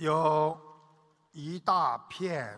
有一大片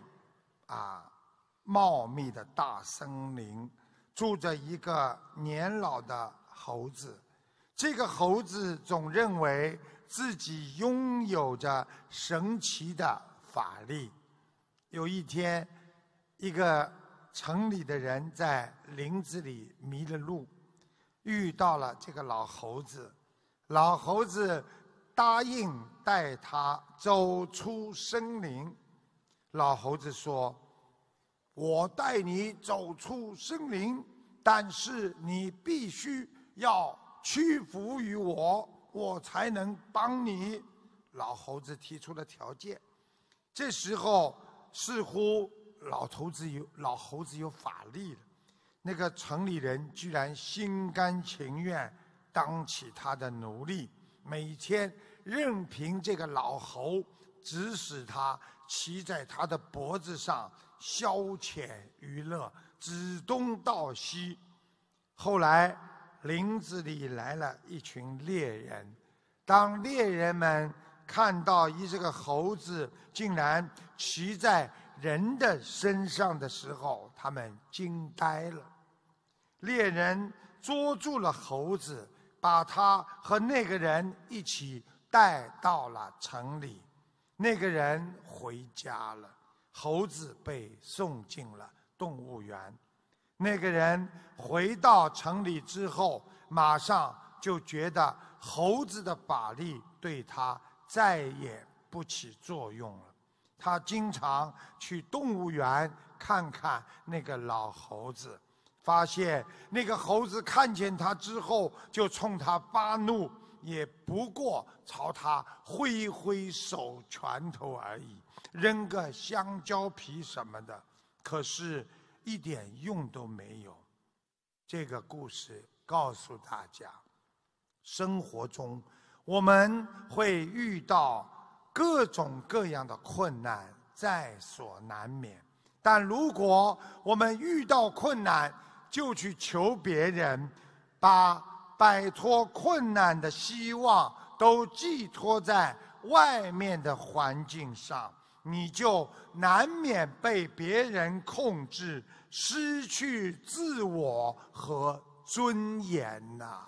茂密的大森林，住着一个年老的猴子。这个猴子总认为自己拥有着神奇的法力。有一天，一个城里的人在林子里迷了路，遇到了这个老猴子。老猴子答应带他走出森林。老猴子说：“我带你走出森林，但是你必须要屈服于我，我才能帮你。”老猴子提出了条件。这时候似乎老猴子有法力了，那个城里人居然心甘情愿当起他的奴隶，每天任凭这个老猴指使他骑在他的脖子上消遣娱乐，指东道西。后来林子里来了一群猎人，当猎人们看到这个猴子竟然骑在人的身上的时候，他们惊呆了。猎人捉住了猴子，把他和那个人一起带到了城里。那个人回家了，猴子被送进了动物园。那个人回到城里之后，马上就觉得猴子的法力对他再也不起作用了。他经常去动物园看看那个老猴子，发现那个猴子看见他之后就冲他发怒，也不过朝他挥挥手拳头而已，扔个香蕉皮什么的，可是一点用都没有。这个故事告诉大家，生活中我们会遇到各种各样的困难，在所难免。但如果我们遇到困难就去求别人，把摆脱困难的希望都寄托在外面的环境上，你就难免被别人控制，失去自我和尊严呐。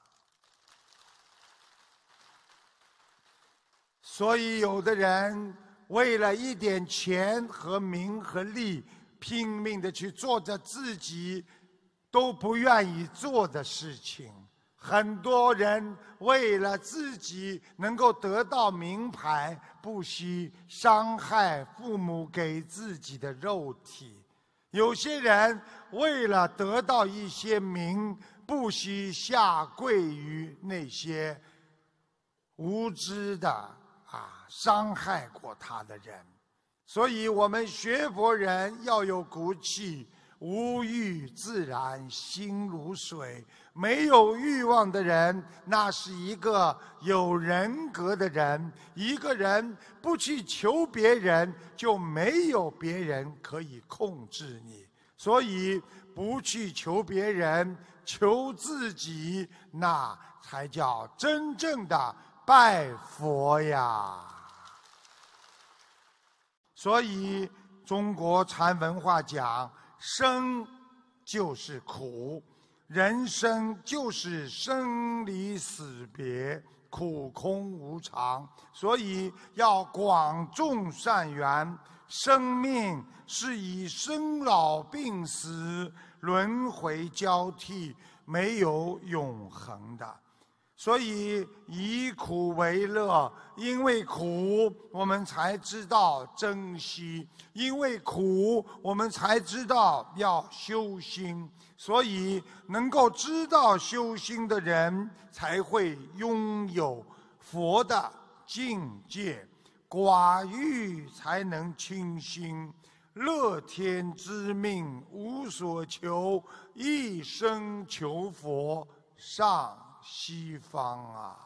所以有的人为了一点钱和名和利，拼命地去做着自己都不愿意做的事情。很多人为了自己能够得到名牌，不惜伤害父母给自己的肉体。有些人为了得到一些名，不惜下跪于那些无知的伤害过他的人。所以我们学佛人要有骨气，无欲自然心如水。没有欲望的人，那是一个有人格的人。一个人不去求别人，就没有别人可以控制你。所以不去求别人，求自己，那才叫真正的拜佛呀。所以中国禅文化讲，生就是苦，人生就是生离死别，苦空无常。所以要广种善缘。生命是以生老病死轮回交替，没有永恒的。所以以苦为乐，因为苦我们才知道珍惜，因为苦我们才知道要修心。所以能够知道修心的人，才会拥有佛的境界。寡欲才能清心，乐天知命无所求，一生求佛上西方啊。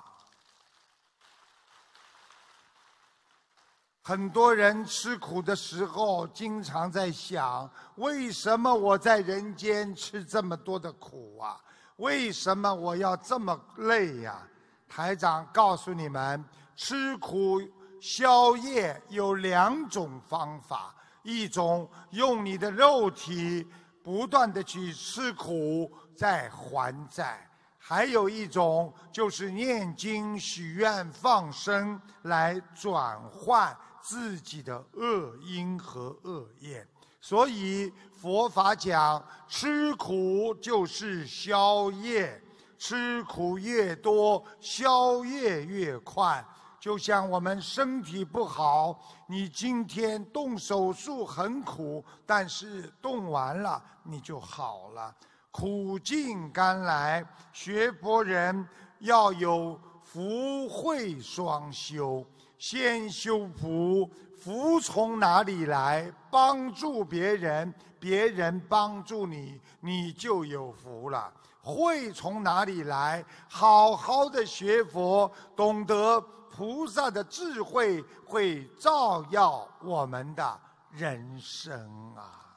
很多人吃苦的时候，经常在想，为什么我在人间吃这么多的苦啊？为什么我要这么累呀？台长告诉你们，吃苦消业有2种方法，一种用你的肉体不断的去吃苦，再还债。还有一种就是念经、许愿、放生，来转换自己的恶因和恶业。所以佛法讲，吃苦就是消业，吃苦越多，消业越快。就像我们身体不好，你今天动手术很苦，但是动完了你就好了。苦尽甘来，学佛人要有福慧双修，先修福，福从哪里来？帮助别人，别人帮助你，你就有福了。慧从哪里来？好好的学佛，懂得菩萨的智慧，会照耀我们的人生啊。